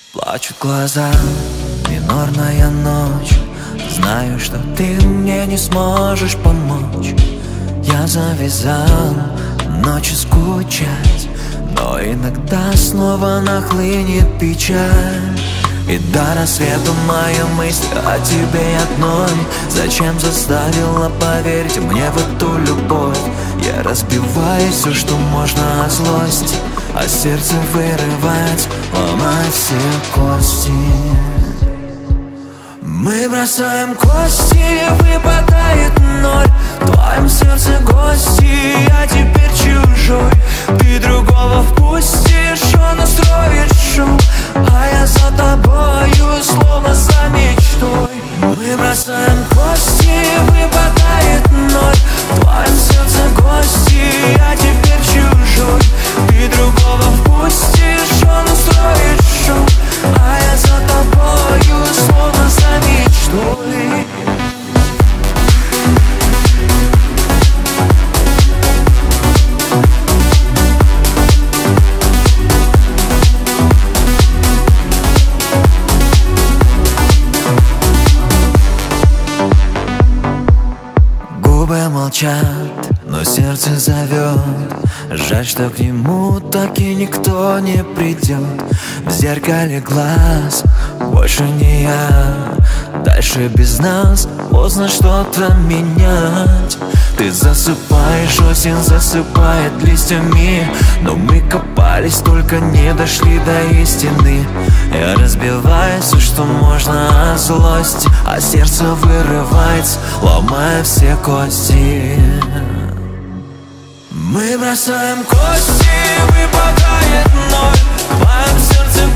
Плачут глаза, минорная ночь. Знаю, что ты мне не сможешь помочь. Я завязал ночью скучать, но иногда снова нахлынет печаль. И до рассвета мои мысли о тебе одной. Зачем заставила поверить мне в эту любовь? Я разбиваю все, что можно о злости, а сердце вырывать, ломать все кости. Мы бросаем кости, выпадает ноль. В твоем сердце гости, я теперь чужой. Ты другого впустишь, он устроит шум, а я за тобою, словно за мечтой. Мы бросаем кости, выпадает ноль. В твоем сердце гости, я теперь чужой. Ты другого впустишь, он устроит шум, а я за тобою, словно за мечтой. Губы молчат, но сердце зовет. Жаль, что к нему так и никто не придет. В зеркале глаз больше не я. Дальше без нас поздно что-то менять. Ты засыпаешь, осень засыпает листьями, но мы копались, только не дошли до истины. Я разбиваю все, что можно о злости, а сердце вырывается, ломая все кости. Мы бросаем кости, выпадает ноль. В твоем сердце